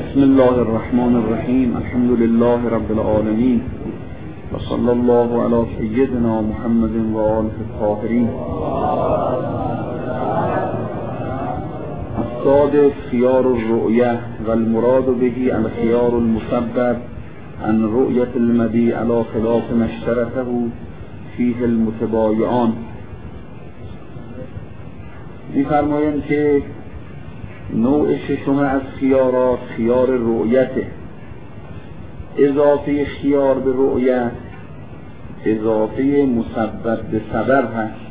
بسم الله الرحمن الرحیم. الحمد لله رب العالمین و صلی الله علی سیدنا محمد و آله الطاهرین. الصادق خيار الرؤية والمراد به الخيار المسبب عن رؤية المبيع على خلاف ما اشترطه فيه المتبايعان. می‌فرمایند که نوع ششم از خیارات خیار رؤیته. اضافه خیار به رؤیت اضافه مسبب به سبب هست.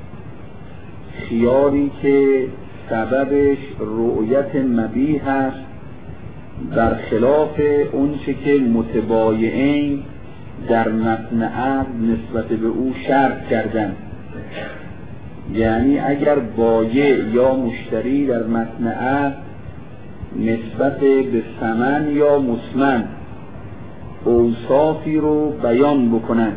خیاری که سببش رؤیت مبیح هست برخلاف اون چه که متبایعین در متن عقد نسبت به او شرط کردند. یعنی اگر بایع یا مشتری در متن عقد نسبت به ثمن یا مسمن اوصافی رو بیان بکنند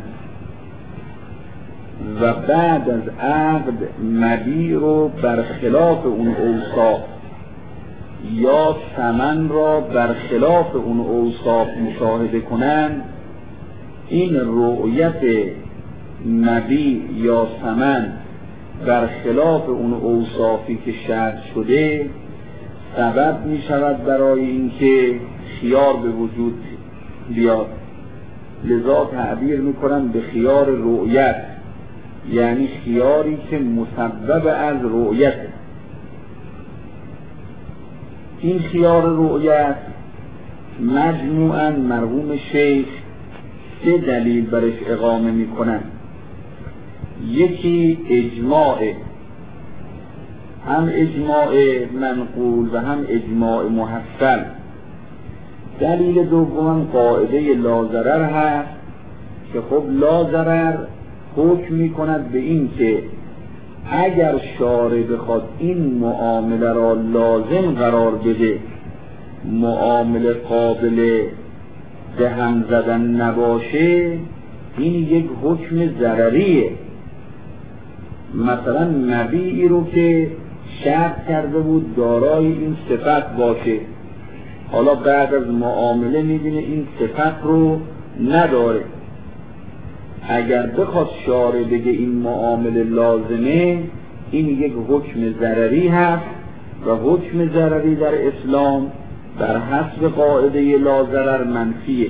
و بعد از عقد مبیع رو برخلاف اون اوصاف یا ثمن را برخلاف اون اوصاف مشاهده کنند، این رؤیت مبیع یا ثمن برخلاف اون اوصافی که شرط شده سبب می شود برای اینکه خیار به وجود بیاد. لذا تعبیر می کنن به خیار رؤیت، یعنی خیاری که مسبب از رؤیت. این خیار رؤیت مجموعاً مرحوم شیخ 3 دلیل برش اقامه می کنن. یکی اجماع، هم اجماع منقول و هم اجماع محصل. دلیل دوم قاعده لاضرر هست که خب لاضرر حکم می کند به این که اگر شارع بخواد این معامله را لازم قرار بده، معامله قابل به هم زدن نباشه، این یک حکم ضرریه. مثلا مبیعی رو که شرط کرده بود دارای این صفت باشه، حالا بعد از معامله میبینه این صفت رو نداره. اگر بخواد شارع بگه این معامله لازمه، این یک حکم ضرری هست و حکم ضرری در اسلام بر حسب قاعده لاضرر منفیه.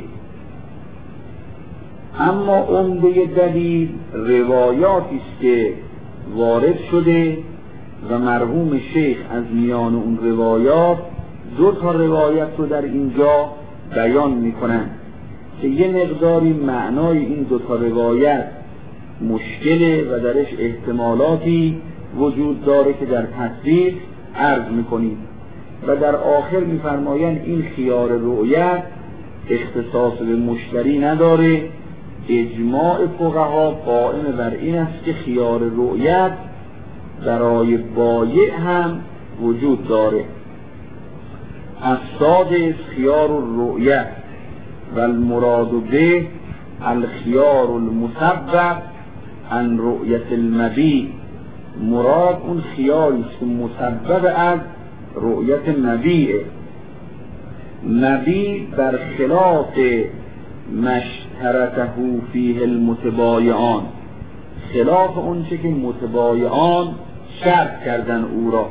اما عمده دلیل روایاتی است که وارد شده و مرحوم شیخ از میان اون روایات 2 روایت رو در اینجا بیان میکنن که یه مقداری معنای این 2 روایت مشکله و درش احتمالاتی وجود داره که در تصدیق عرض میکنیم. و در آخر میفرمایند این خیار رؤیت اختصاص به مشتری نداره. اجماع فقها قائم بر این است که خیار رؤیت برای بایع هم وجود داره. السادس خیار الرؤیت و المراد به الخیار المسبب عن رؤیت المبیع. مراد اون خیاری است که مسبب از رؤیت مبیع. مبیع برخلاف مشترطه فیه المتبایعان، خلاف اون چه که متبایعان شرط کردن او را.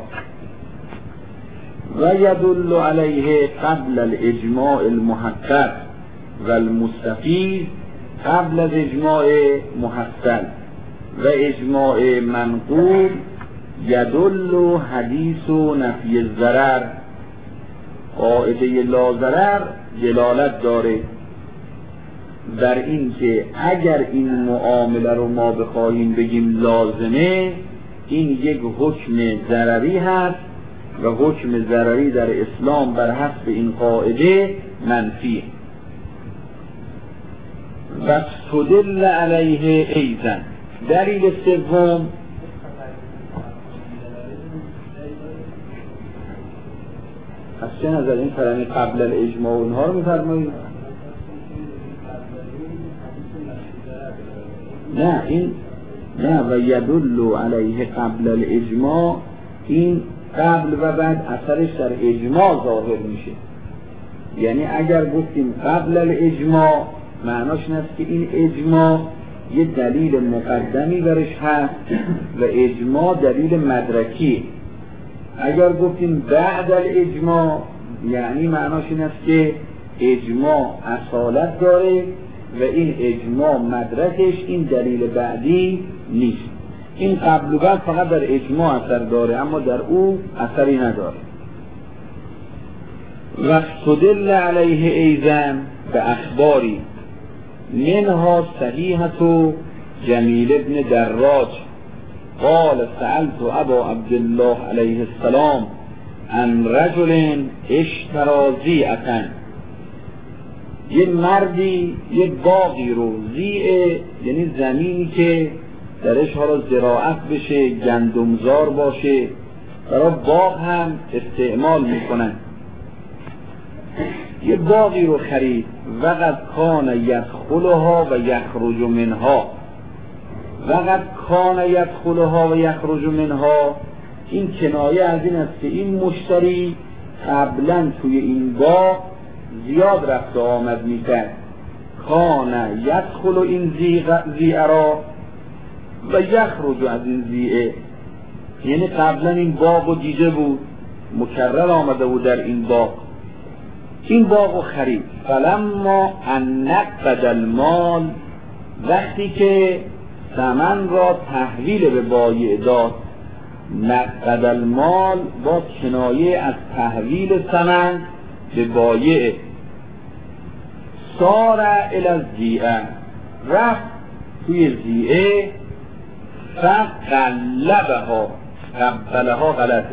و یدل علیه قبل الاجماع المحقق و المستفید قبل از اجماع محصل و اجماع منقول یدل حدیث و نفی الضرر. قاعده لاضرر دلالت داره در این که اگر این معامله رو ما بخواهیم بگیم لازمه، این یک حکم ضرری هست و حکم ضرری در اسلام بر حسب این قاعده منفی. و استدل علیه ایضا. دلیل سوم از چه نظر این کلمه قبل الاجماع اونها رو می‌فرمایید؟ نه و یدل علیه قبل الاجماع، این قبل و بعد اثرش در اجماع ظاهر میشه. یعنی اگر گفتیم قبل الاجماع معناش این است که این اجماع یه دلیل مقدمی برش هست و اجماع دلیل مدرکی. اگر گفتیم بعد الاجماع یعنی معناش این است که اجماع اصالت داره و این اجماع مدرکش این دلیل بعدی نیست. این قبل و بعد فقط در اجماع اثر داره اما در او اثری نداره. و استدل علیه ایضا به اخباری منها صحیحة جمیل ابن دراج قال سألت ابا عبدالله علیه السلام عن رجل اشترى زیعة، یه مردی یه باغی رو، زیعه یعنی زمینی که درش حالا زراعت بشه، گندمزار باشه، برای باغ هم استعمال میکنن. یه باغی رو خرید وقد کان یدخلها و یخرج منها. وقد کان یدخلها و یخرج منها این کنایه از این است که این مشتری قبلا توی این باغ زیاد رفت و آمد میکرد. کان یدخل این زیعه را و یخرج از این زیعه، یعنی قبلا این باغ رو دیده بود، مکرر آمده بود در این باغ. این باغ رو خرید. فلما ان نقد المال، وقتی که ثمن را تحویل به بایع داد. نقد المال با کنایه از تحویل ثمن به بایع. سار الی الزیعه، رفت توی زیعه. فقلبها، قبلها غلطه،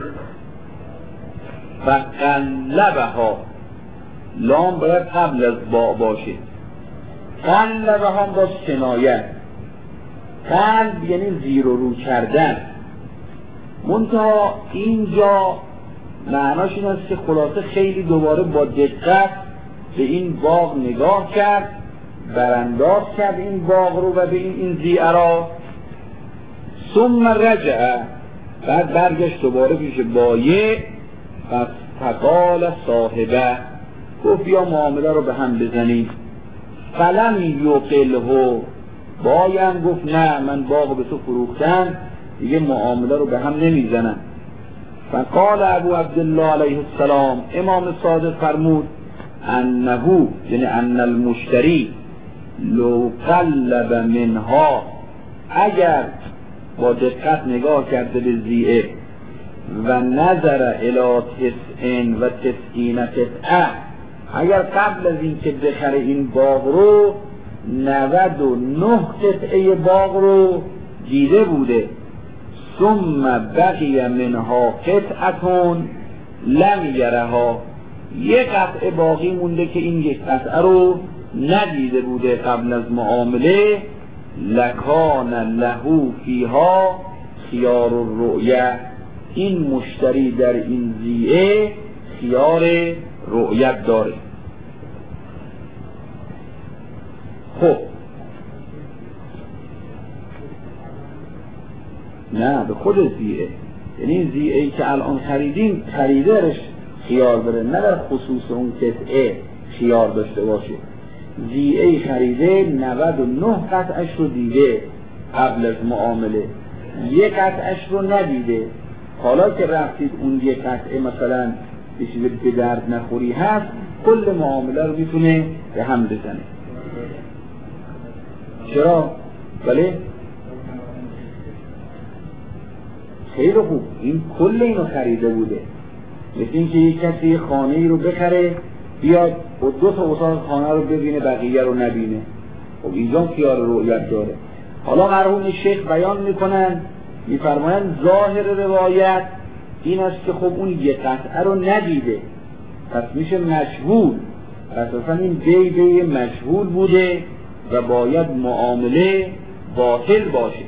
فقلبها لام باید قبل از با باشه. قلبها با کنایه. قلب یعنی زیر و رو کردن. منتها اینجا معناش این است که خلاصه خیلی دوباره با دقت به این باغ نگاه کرد، برانداز کرد این باغ رو و به این زیعه را. ثم رجع، بعد برگشت دوباره پیش بایع. پس فقال صاحبه، گفت یا معامله رو به هم بزنید. فلم یقله، بایم گفت نه من باغ به تو فروختم دیگه معامله رو به هم نمیزنم. فقال ابو عبدالله علیه السلام، امام صادق فرمود انه یعنی ان المشتری لو قلب منها، اگر با دقت نگاه کرده به زیعه و نظر الی 99 قطعه، اگر قبل از این که بخره این باغ رو 99 قطعه باغ رو دیده بوده. ثم بقی منها قطعتون لم یرها، یک قطعه باقی مونده که این یک قطعه رو ندیده بوده قبل از معامله. لکان له فیها خیار الرؤیه، این مشتری در این زیعه خیار رؤیت داره. خب نه به خود زیعه، یعنی این زیعه‌ای که الان خریدیم خریدارش خیار داره، نه در خصوص اون قطعه خیار داشته باشه. زیعه‌ای خریده 99 قطعش رو دیده قبل از معامله، یک قطعش رو ندیده. حالا که رفتید اون یک قطعه مثلا به چیز به درد نخوری هست، کل معامله رو میتونه به هم بزنه. چرا؟ بله خیلی خوب، این کل اینو خریده بوده. مثل این که یک کسی خانه ای رو بخره بیاد و 2 تا اتاق خانه رو ببینه بقیه رو نبینه، خب اینجا خیار رؤیت داره. حالا مرحوم شیخ بیان میکنن میفرمایند ظاهر روایت این است که خب اون یک قطعه رو ندیده، پس میشه مشغول، پس اصلا این بی مشغول بوده و باید معامله باطل باشه.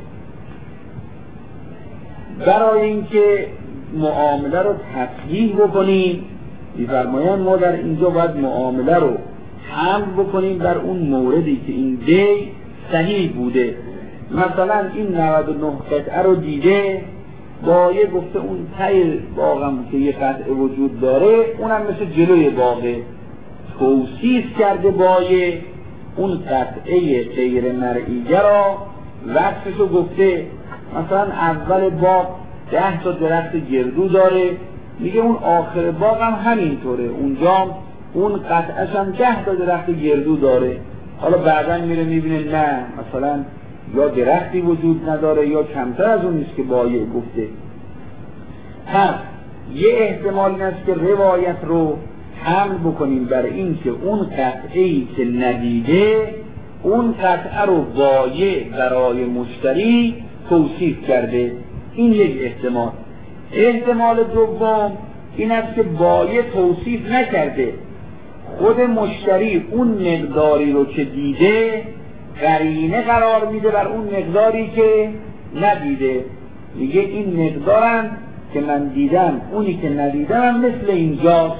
برای اینکه معامله رو تصحیح بکنیم می‌فرمایند ما در اینجا باید معامله رو حمل بکنیم بر اون موردی که این دی صحیح بوده. مثلا این 99 قطعه رو دیده، بایع گفته اون ته باغم که یه قطعه وجود داره اونم مثل جلوی باغه، توصیف کرده بایه اون قطعه غیر مرئیه را وصفشو گفته. مثلا اول باغ 10 تا درخت گردو داره، میگه اون آخر باغ هم همینطوره، اونجا اون قطعش هم 10 تا درخت گردو داره. حالا بعدا میره میبینه نه، مثلا یا درختی وجود نداره یا کمتر از اون نیست که بایع گفته. پس یه احتمال این است که روایت رو حمل بکنیم بر این که اون قطعه‌ای که ندیده اون قطعه رو بایع برای مشتری توصیف کرده. این یک احتمال. احتمال دوم این است که بایع توصیف نکرده، خود مشتری اون مقداری رو که دیده قرینه قرار میده بر اون مقداری که ندیده. میگه این مقدارم که من دیدم اونی که ندیدم مثل اینجاست.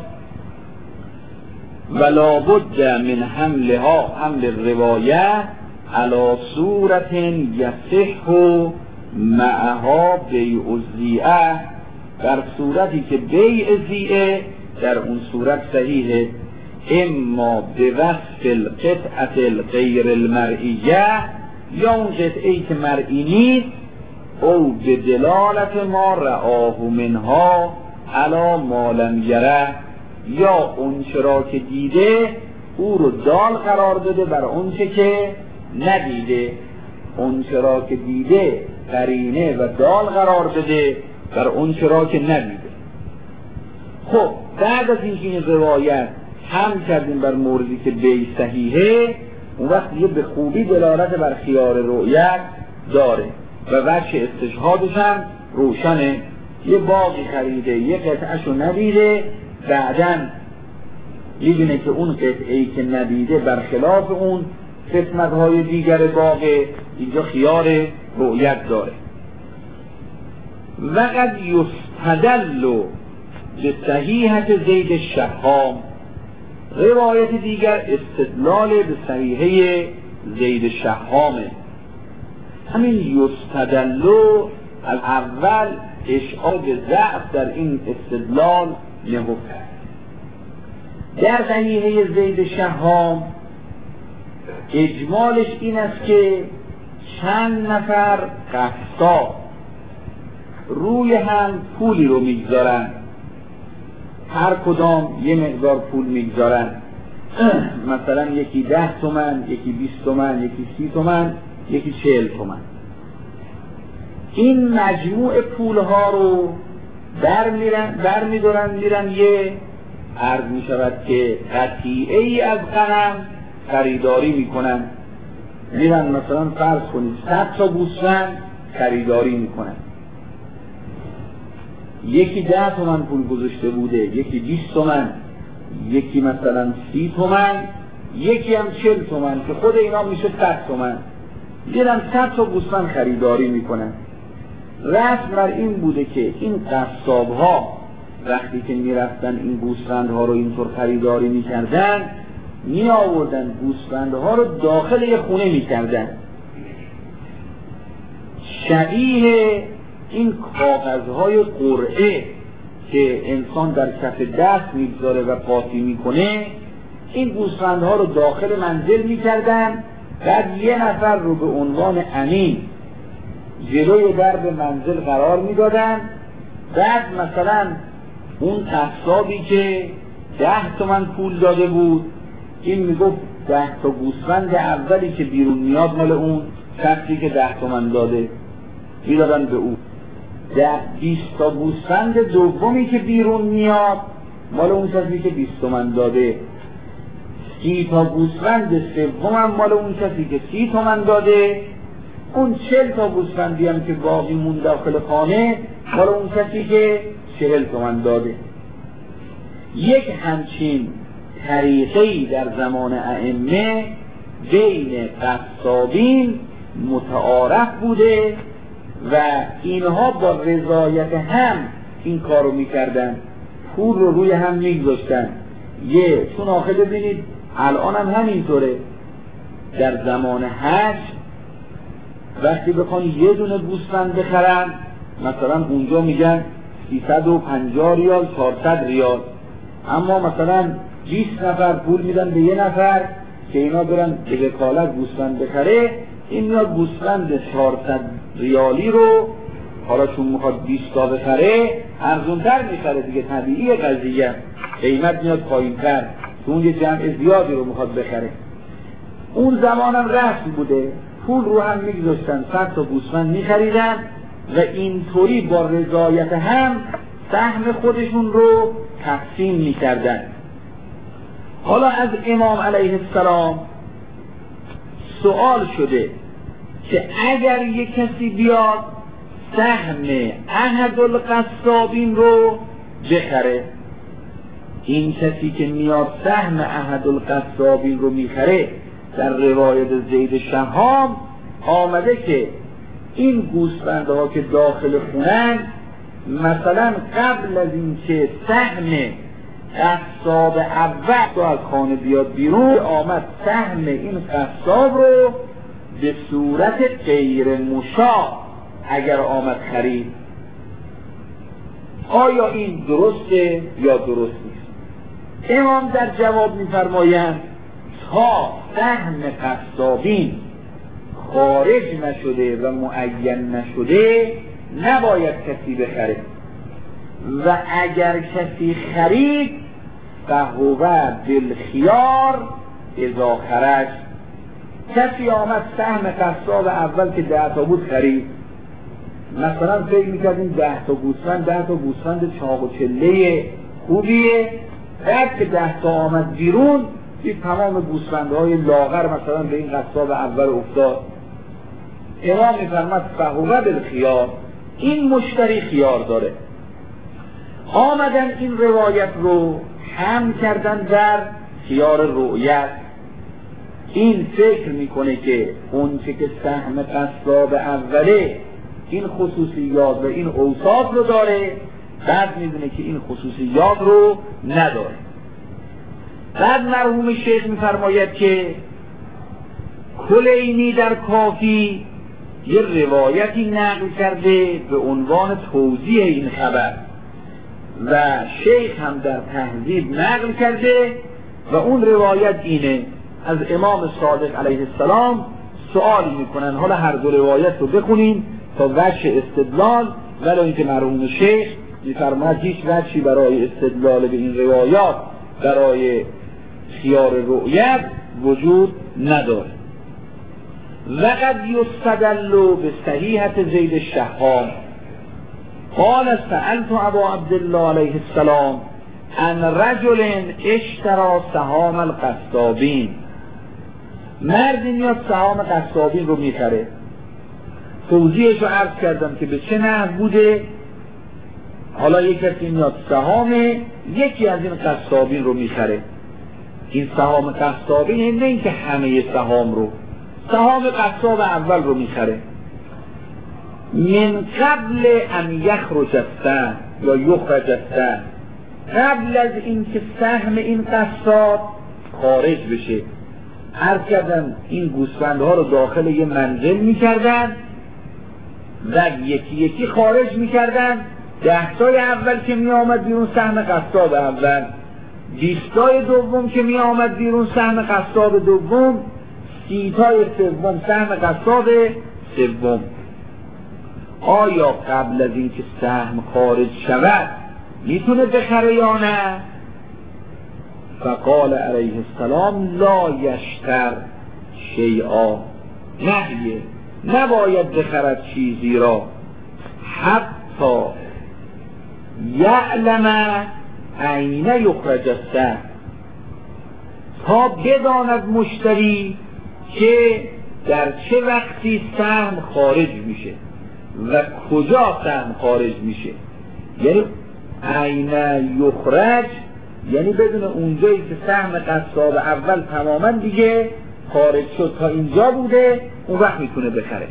ولا بد من حملها حمل روایه علی صورت یصح معها بیع الزیعه، در صورتی که بیع زیعه در اون صورت صحیحه. اما به وصف القطعه الغیر المرئیه، یا اون قطعه‌ای که مرئی نیست، او به دلالت ما رآه منها علی ما لم یره، یا اون چرا که دیده او رو دال قرار داده بر اون که ندیده. اون چرا که دیده قرینه و دال قرار داده بر اون چرا که ندیده. خب بعد از اینکه این روایت هم کردیم بر موردی که بیع صحیحه، اون وقت یه به خوبی دلالت بر خیار رؤیت داره و وجه استشهادش هم روشنه. یه باقی خریده یه قطعهشو ندیده، بعداً می‌بینه که اون قطعه‌ای که ندیده برخلاف اون قسمت‌های دیگر باغه، اینجا خیار رؤیت داره. وقد یستدل به صحیحة زید الشحام، روایت دیگر استدلال به صحیحه زید شحامه. همین یستدل از اول اشعار به ضعف در این استدلال نهفته. در صحیحه زید شحام اجمالش این است که چند نفر قصاب روی هم پولی رو میگذارن، هر کدام یه مقدار پول میگذارن، مثلا یکی 10 تومن، یکی 20 تومن، یکی 30 تومن، یکی 40 تومن. این مجموع پولها رو برمیدارن میرن یه عرض میشود که قطیعه ای از غنم خریداری میکنن. میرن مثلا فرض کنید 100 تا گوسفند خریداری میکنن. یکی 10 تومن پول گذاشته بوده، یکی 20 تومن، یکی مثلا 30 تومن، یکی هم 40 تومن که خود اینا میشه 100 تومن. میرن 100 تا گوسفند خریداری میکنن. رسم بر این بوده که این قصاب ها وقتی که میرفتن این گوسفندها رو اینطور خریداری میکردن، می آوردن گوسفندها رو داخل یه خونه میکردن، شبیه این کاغذهای قرعه که انسان در کف دست میگذاره و قاطی میکنه. این گوسفندها رو داخل منزل میکردن، بعد یه نفر رو به عنوان امین جلوی درب منزل قرار میدادن. بعد مثلا اون قصابی که 10 تومن پول داده بود، این میگفت 10 تا گوسفند اولی که بیرون میاد مال اون شخصی که 10 تومن داده، میدادن به او. 20 تا گوسفند دومی که بیرون میاد مال اون کسی که 20 تومن داده. 30 تا گوسفند سوم هم مال اون کسی که 30 تومن داده. اون 40 تا گوسفندی هم که باقی مون داخل خانه مال اون کسی که 40 تومن داده. یک همچین طریقه‌ای در زمان ائمه بین قصابین متعارف بوده و اینها با رضایت هم این کارو میکردن، پول رو روی هم میگذاشتن. چون آخه ببینید الان هم همینطوره. در زمان حج وقتی بخوان یه دونه گوسفند بخرن، مثلا اونجا میگن 350 ریال 400 ریال، اما مثلا 20 نفر پول میدن به یه نفر که اینا برن به وکالت گوسفند بخره، این میاد گوسفند 400 ریالی رو حالا چون میخواد 20 تا بخره ارزونتر میخره دیگه، طبیعیه قضیه، قیمت میاد پایینتر چون یه جمع زیادی رو میخواد بخره. اون زمان هم رسم بوده، پول رو هم میگذاشتن 100 تا گوسفند میخریدن و اینطوری با رضایت هم سهم خودشون رو تقسیم میکردن. حالا از امام علیه السلام سوال شده که اگر یک کسی بیاد سهم احد القصابین رو بخره، این کسی که میاد سهم احد القصابین رو میخره در روایت زید شهام آمده که این گوسفندها که داخل خونن مثلا قبل از اینکه سهم قصاب اول رو از خانه بیاد بیرون آمد سهم این قصاب رو به صورت غیر مشاع اگر آمد خرید. آیا این درسته یا درست نیست؟ امام در جواب می‌فرمایند تا سهم قصابین خارج نشده و معین نشده نباید کسی بخره و اگر کسی خرید فهو بالخیار اذا خرج. کسی آمد سهم قصاب اول که 10 تا بود خرید، مثلا فکر میکردیم 10 تا گوسفند 10 تا گوسفند چاق و چله خوبیه، بعد که 10 تا آمد بیرون دید تمام گوسفندهای لاغر مثلا به این قصاب اول افتاد. امام میفرماد فهو بالخیار، این مشتری خیار داره. آمدن این روایت رو هم کردن در خیار رؤیت. این فکر میکنه که اون چه که سهم قصاب اوله این خصوصیات و این اوصاف رو داره، بعد میدونه که این خصوصیات رو نداره. بعد مرحوم شیخ میفرماید که کلینی در کافی یه روایتی نقل کرده به عنوان توضیح این خبر و شیخ هم در تهذیب نقل کرده و اون روایت اینه. از امام صادق علیه السلام سوالی میکنن، حالا هر دو روایت رو بخونیم تا وجه استدلال، ولی اینکه مرحوم شیخ میفرماید هیچ وجهی برای استدلال به این روایات برای خیار رؤیت وجود نداره. وقد یستدل به صحیحة زید الشهام قال سألت ابا عبدالله علیه السلام عن رجل اشترى سهام القصابین. مردی میاد سهام قصابین رو میخره، توضیحش رو عرض کردم که به چه نحو بوده. حالا یک کسی میاد سهام یکی از این قصابین رو میخره. این سهام قصابین نه اینکه همه سهام رو، سهام قصاب اول رو میخره. من قبل ان یخرج السهم یا یخرج السهم، قبل از اینکه سهم این قصاب خارج بشه. عرض کردن این گوسفندها رو داخل یه منزل میکردن و یکی یکی خارج میکردن. 10 تای اول که می آمد بیرون سهم قصاب اول، 20 تای دوم که می آمد بیرون سهم قصاب دوم، 30 تای سوم سهم قصاب سوم. آیا قبل از اینکه سهم خارج شود میتونه بخره یا نه؟ فقال علیه السلام لا یشتر شیئا، نهیه، نباید بخرد چیزی را حتی یعلم این یخرج السهم، تا بداند مشتری که در چه وقتی سهم خارج میشه و کجا سهم خارج میشه. یعنی این یخرج یعنی بدون اونجایی که سهم قصاب اول تماما دیگه خارج شد تا اینجا بوده اون وقت میتونه بخره.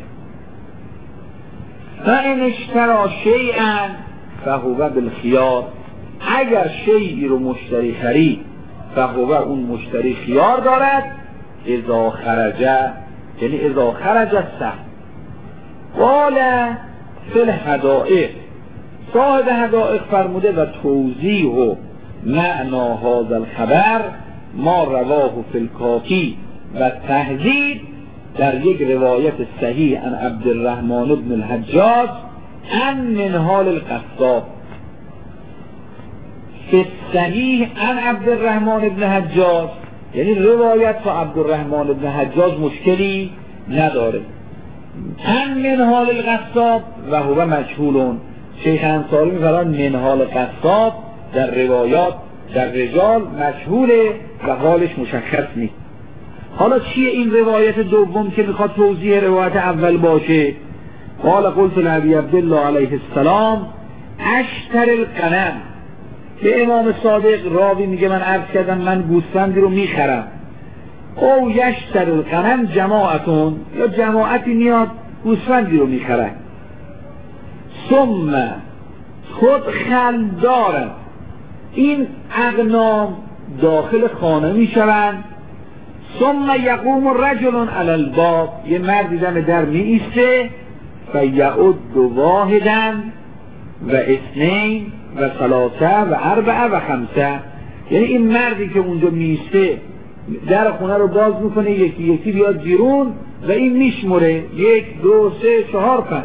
فان اشترى شیئا فهو بالخیار، اگر شیئی رو مشتری خرید فهو اون مشتری خیار دارد اذا خرج، یعنی اذا خرج السهم. قال فی الحدائق، صاحب حدائق فرموده و توضیح و معنا هذا الخبر ما رواه فی الکافی و تهذیب در یک روایت صحیح عن عبدالرحمن بن الحجاج عن منهال القصاب. فی الصحیح عن عبدالرحمن بن حجاج یعنی روایت با عبدالرحمن بن حجاج مشکلی نداره. عن منهال القصاب و هو مجهولون. شیخ انصاری می‌فرماید منهال القصاب در روایات در رجال مجهوله و حالش مشخص نیست. حالا چیه این روایت دوم که میخواد توضیح روایت اول باشه؟ قال قلت لابی عبدالله علیه السلام اشتر الغنم. به امام صادق راوی میگه من عرض کردم من گوسفندی رو میخرم. او یشتر الغنم جماعتون، یا جماعتی میاد گوسفندی رو میخرن. ثم تدخل دارن، این اغنام داخل خانه میشوند. ثم یقوم رجل علی الباب، یه مردی دم در می ایسته فیعد واحدا و اثنین و ثلاثه و اربعه و خمسه. یعنی این مردی که اونجا می ایسته در خونه رو باز میکنه، یکی یکی بیاد بیرون و این میشمره 1 2 3 4 5.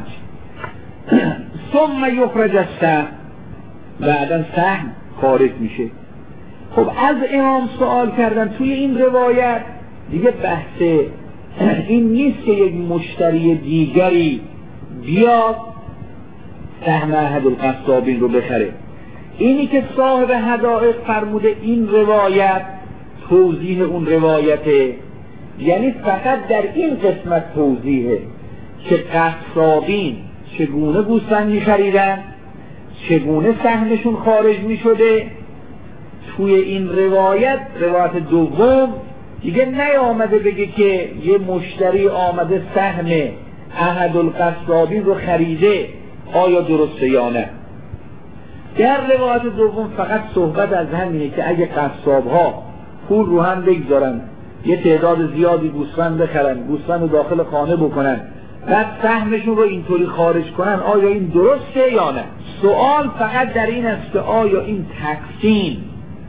ثم یخرج السهم، بعدا سهم خارج میشه. خب از امام سوال کردن توی این روایت دیگه بحث این نیست که یک مشتری دیگری بیاد سهم احد القصابین رو بخره. اینی که صاحب حدائق فرموده این روایت توضیح اون روایته، یعنی فقط در این قسمت توضیحه که قصابین چگونه گوسفند می‌خریدن، چگونه سهمشون خارج می‌شده. توی این روایت دوم دیگه نیامده بگه که یه مشتری آمده سهم احد القصابین رو خریده آیا درسته یا نه. در روایت دوم فقط صحبت از همینه که اگه قصاب‌ها پول رو هم بگذارن یه تعداد زیادی گوسفند بخرن، گوسفند رو داخل خانه بکنن، بعد سهمشون رو اینطوری خارج کنن، آیا این درسته یا نه. سوال فقط در این است که آیا این تقسیم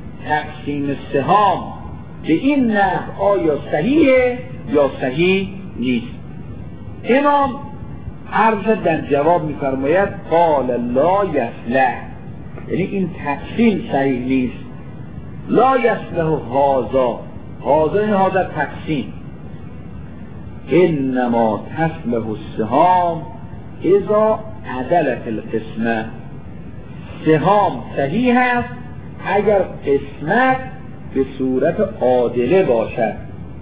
سهام به این نحو آیا صحیحه یا صحیح نیست. امام عرض در جواب می‌فرماید قال لا یصلح، یعنی این تقسیم صحیح نیست. لا یصلح هذا این هذا تقسیم، انما تصلح السهام اذا عدلت القسمه. سهام صحیح است اگر قسمت به صورت عادله باشد.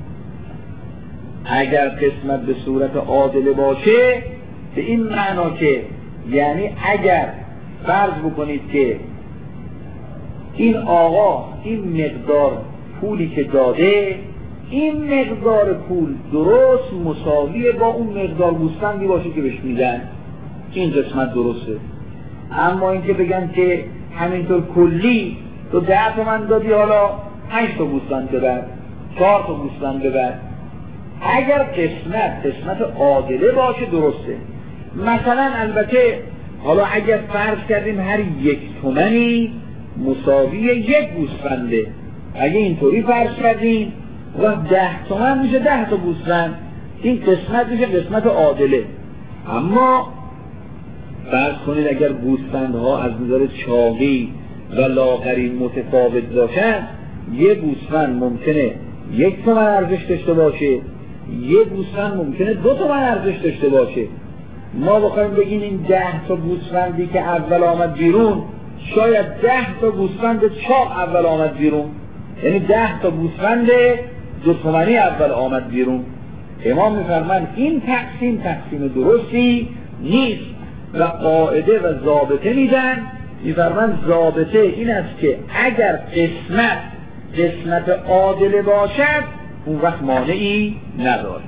اگر قسمت به صورت عادله باشه به این معنا که یعنی اگر فرض بکنید که این آقا این مقدار پولی که داده، این مقدار پول درست مساوی با اون مقدار گوسفندی باشه که بهش میدن، این قسمت درسته. اما اینکه بگن که همینطور کلی تو 10 تومن دادی حالا 5 تا گوسفند ببر، 4 تا گوسفند ببر، اگر قسمت عادله باشه درسته. مثلا البته حالا اگر فرض کردیم هر 1 تومنی مساوی 1 گوسفنده، اگه اینطوری فرض کردیم و 10 تومن میشه 10 تا گوسفند، این قسمت میشه قسمت عادله. اما فرض کنید اگر گوسفندها از نظر چاقی و لاغری متفاوت باشن، یه گوسفند ممکنه 1 تومن ارزش داشته باشه، یه گوسفند ممکنه 2 تومن ارزش داشته باشه. ما بخوایم بگیم این 10 تا گوسفندی که اول آمد بیرون، شاید 10 تا گوسفند چاق اول آمد بیرون، یعنی 10 تا گوسفند 2 تومانی اول آمد بیرون. امام می‌فرماید این تقسیم درستی نیست و قاعده و ضابطه میدن. می‌فرماید ضابطه این است که اگر قسمت عادله باشد اون وقت مانعی نداره.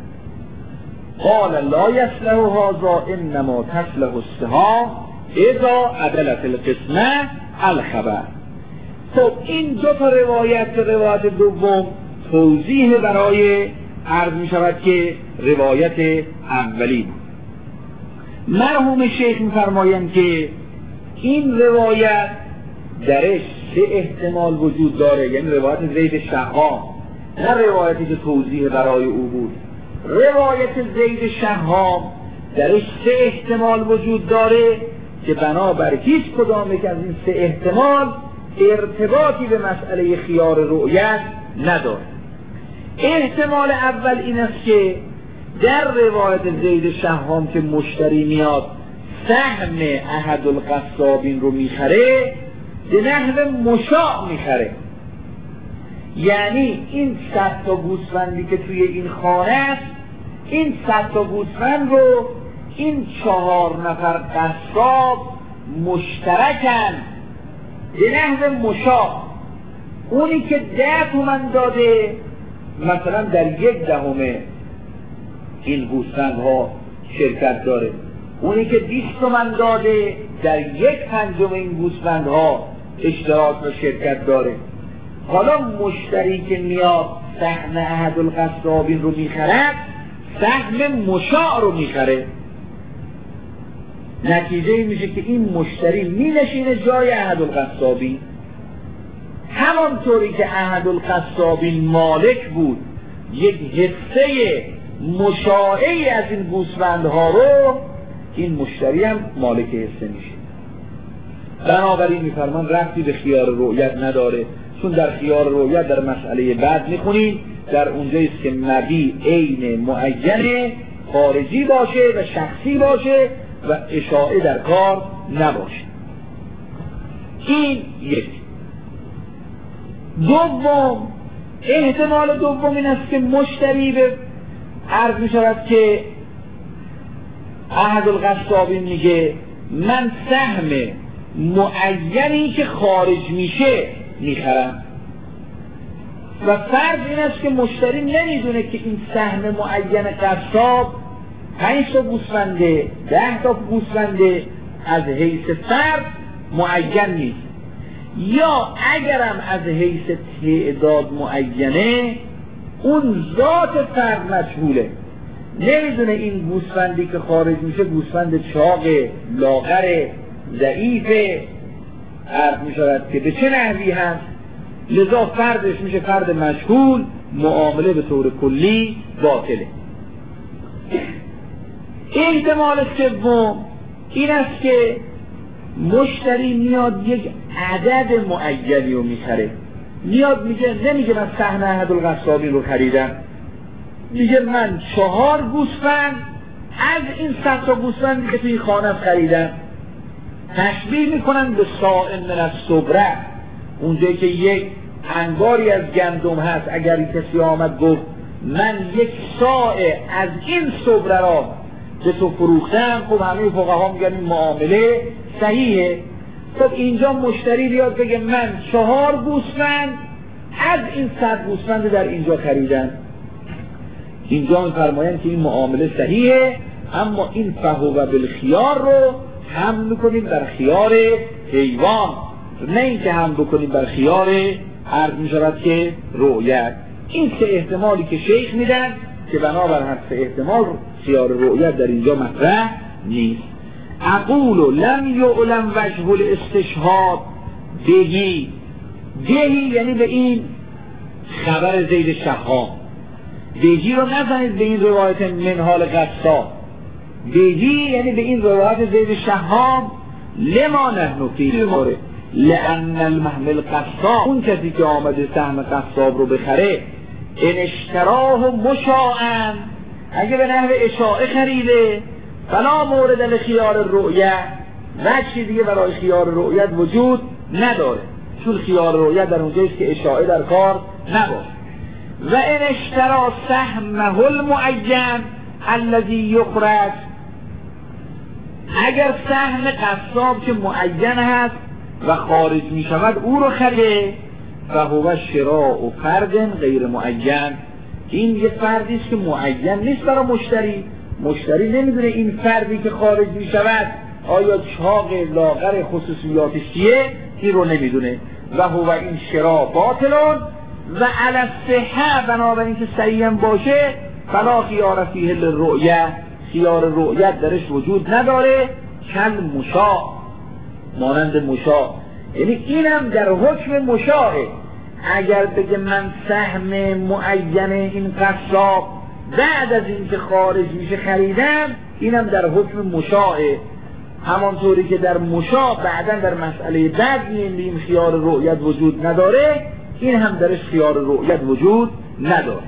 قال لا یصلح هذا انما تصلح السهام اذا عدلت القسمه الخبر. خب این 2 تا روایت دوم توضیح برای عرض می شود که روایت اولی. مرحوم شیخ می فرمایند که این روایت درش 3 احتمال وجود داره، یعنی روایت زید شهام، نه روایتی که توضیح برای او بود. روایت زید شهام درش 3 احتمال وجود داره که بنابر هیچ کدام یک از این 3 احتمال ارتباطی به مسئله خیار رؤیت نداره. احتمال اول این است که در روایت زید شهام که مشتری میاد سهم احد القصابین رو میخره، به نحو مشاع میخره، یعنی این 100 تا گوسفندی که توی این خانه است، این 100 تا گوسفند رو این 4 نفر قصاب مشترکن به نحو مشاع. اونی که 10 تومن داده مثلا در 1/10 این گوسفندها شرکت داره، اونی که 20 تومن داده در 1/5 این گوسفندها اشتراک و شرکت داره. حالا مشتری که میاد سهم احد القصابین رو میخرد، سهم مشاع رو میخره. نتیجه این میشه که این مشتری مینشینه جای احد القصابین، همانطوری که احد القصابین مالک بود یک حصه مشاعی از این گوسفندها رو، این مشتری هم مالک حصه میشه. بنابراین میفرمان ربطی به خیار رؤیت نداره، چون در خیار رؤیت در مسئله بعد میخونیم در اونجاییست که مبیع عین معین خارجی باشه و شخصی باشه و اشاعه در کار نباشه. این یک. دوم، احتمال دوم این است که مشتری به عرض می شود که احد القصابین میگه من سهم معینی که خارج میشه میخرم، و فرض این است که مشتری نمیدونه که این سهم معین قصاب 5 تا گوسفنده 10 تا گوسفنده، از حیث فرد معین نیست، یا اگرم از حیث تعداد معینه اون ذات فرد مجهوله، نمیدونه این گوسفندی که خارج میشه گوسفند چاق لاغر ضعیفه، عرض میشود که به چه نحوی هست، لذا فردش میشه فرد مجهول، معامله به طور کلی باطله. احتمال سوم این است که مشتری میاد یک عدد معینی رو میخره، میاد میگه، نمیگه من سهم احد القصابین رو خریدم، میگه من 4 گوسفند از این 100 تا گوسفندی که توی خانه خریدم. تشبیه میکنن به صاع من الصبره، اونجایی که یک انباری از گندم هست، اگر کسی آمد گفت من 1 صاع از این صبره را به تو فروختم، خب همه فقها میگن این معامله صحیحه. خب اینجا مشتری بیاد بگه من 4 گوسفند از این 100 گوسفند در اینجا خریدم، اینجا میفرمایند که این معامله صحیحه، اما این فهو بالخیار رو هم میکنیم بر خیار حیوان، نه اینکه هم بکنیم بر خیار عرض میشود که رؤیت. این 3 احتمالی که شیخ میدن که بنابر هر 3 احتمال خیار رؤیت در اینجا مطرح نیست. اقول لم یعلم وجه الاستشهاد بهی، بهی یعنی به این خبر زید شهام، بهی رو نزنید به این روایت منحال قصاب، بهی یعنی به این روایت زید شهام. لما نحن فی مورد لأن المحمل قصاب، اون کسی که آمده سهم قصاب رو بخره، ان اشتراه مشاعن، اگه به نحو اشاعه خریده، فلا مورد لخیار رؤیت، وجهی دیگه برای خیار رؤیت وجود نداره، چون خیار رؤیت در اونجاییست که اشاعه در کار نباشه. و ان اشترا سهمه المعین الذی یخرج، اگر سهم قصاب که معین هست و خارج می شود او رو خریده، و هو شراء و فرد غیر معین، این یه فردی است که معین نیست برای مشتری، مشتری نمیدونه این فردی که خارج می شود آیا چاق لاغر خصوصیاتش چیه، این رو نمیدونه. و هو این شراء باطلون و علی الصحه، بنابراین که صحیح باشه، فلا خیار فیه للرؤیه، خیار رؤیت درش وجود نداره، کل مشاع، مانند مشاع. یعنی اینم در حکم مشاعه. اگر بگه من سهم معین این قصاب بعد از اینکه خارج میشه خریدم، اینم در حکم مشاعه. همانطوری که در مشاع بعداً در مسئله بعد میگیم خیار رؤیت وجود نداره، این هم درش خیار رؤیت وجود نداره.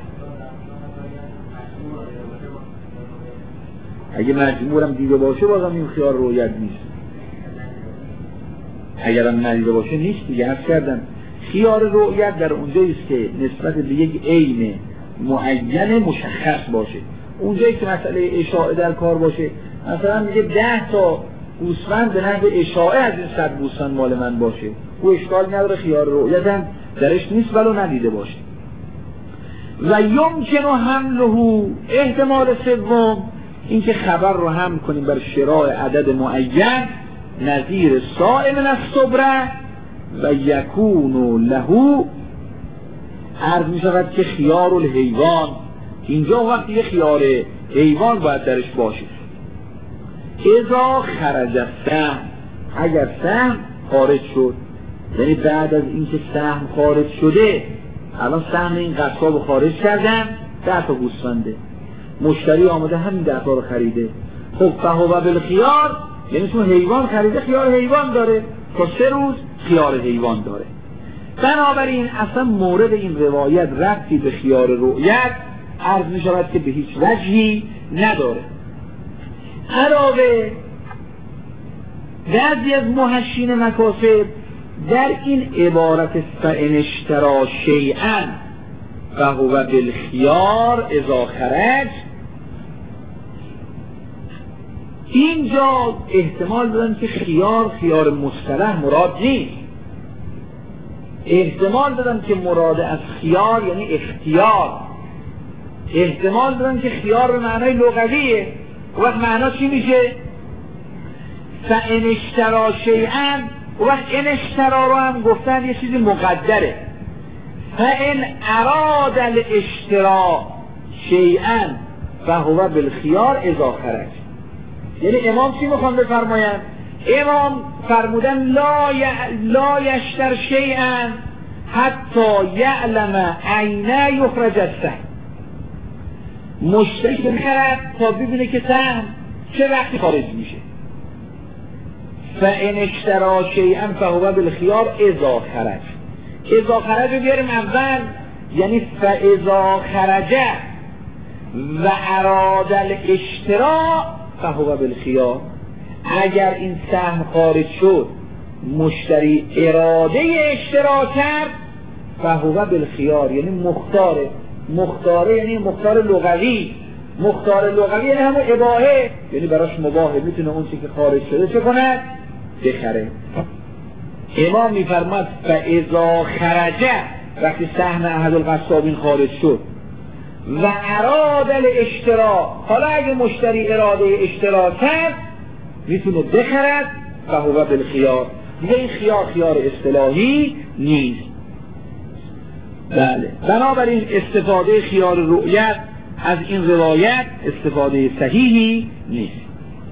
اگه مجمورم دیده باشه بازم این خیار رؤیت نیست، اگرم ندیده باشه نیست دیگه. عرض کردم خیار رؤیت در اونجاییست که نسبت به یک عین معین مشخص باشه. اونجایی که مسئله اشاعه در کار باشه، مثلا میگه 10 تا گوسفند به نحو اشاعه از این 100 گوسفند مال من باشه، او اشکال نداره، خیار رؤیت هم درش نیست ولو ندیده باشه. و یمکن حمله، احتمال سوم اینکه خبر رو حمل کنیم بر شراء عدد معین نظیر صائم من الصبره و یکون له، عرض می شود که خیار الحیوان، اینجا وقتی یه خیار حیوان باید درش باشه. اذا خرج السهم، اگر سهم خارج شد، یعنی بعد از اینکه سهم خارج شده، الان سهم این قصاب خارج کردن 10 تا گوسفنده، مشتری آمده همین 10 تا رو خریده، خب فهو بالخیار، یعنی چون حیوان خریده خیار حیوان داره، تا 3 روز خیار حیوان داره. بنابراین اصلا مورد این روایت ربطی به خیار رؤیت عرض می شود که به هیچ وجهی نداره. علاوه بعضی از محشین مکاسب در این عبارت فإن اشتری شیئا فهو بالخیار اذا خرج، اینجا احتمال دادن که خیار مصطلح مراد نیست، احتمال دادن که مراد از خیار یعنی اختیار، احتمال دادن که خیار به معنای لغویه. وقت معنا چی میشه؟ فإن اشتری شیئا، وقت این اشترا رو هم گفتن یه چیزی مقدره. فإن اراد الاشترا شیئا فهو بالخیار اذا خرج، یعنی امام چی میخوان بفرماین؟ امام فرمودن لا یشتر شیئا حتی یعلم عین یخرج السهم، مشتری بخرد تا ببینه که سهم چه وقتی خارج میشه. فإن اشتری شیئا فهو بالخیار اذا خرج، اذا خرج رو بیاریم اول، یعنی فاذا خرج و اراد الاشترا فهو بالخیار، اگر این سهم خارج شد مشتری اراده اشترا کرد فهو بالخیار، یعنی مختاره یعنی مختار لغوی، مختار لغوی یعنی همون اباحه، یعنی براش مباحه، میتونه اون چی که خارج شده چه کنه؟ بخره. امام میفرماد فاذا خرج، وقتی سهم احد القصابین خارج شد، و اراد الاشترا، حالا اگه مشتری اراده اشترا کرد میتونه بخرد فهو بالخیار، دیگه این خیار اصطلاحی نیست. بله، بنابراین استفاده خیار رؤیت از این روایت استفاده صحیحی نیست.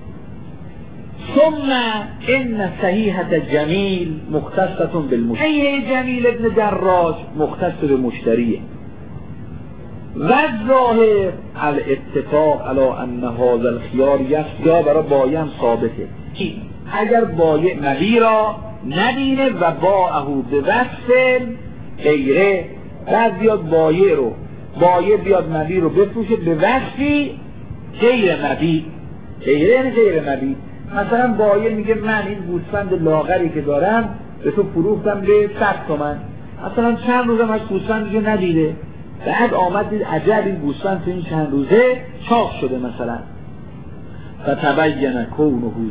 ثم ان صحیحة جمیل مختصة بالمشتری، صحیح جمیل ابن دراج مختص به مشتریه. و ظاهر الاتفاق علی ان هذا الخیار یسجا، برای بایع هم ثابته. اگر بایع مبیع را ندینه و باعه به وصف غیره، بعد بیاد بایع بیاد مبیع رو بفروشه به وصفی غیر مبیع، غیره یعنی غیر مبیع. مثلا بایع میگه من این گوسفند لاغری که دارم به تو فروختم به 100 تومن، مثلا چند روزم از گوسفندشو ندیده، بعد آمد دید عجب این گوسفند تو این چند روزه چاق شده مثلا، فتبین کونه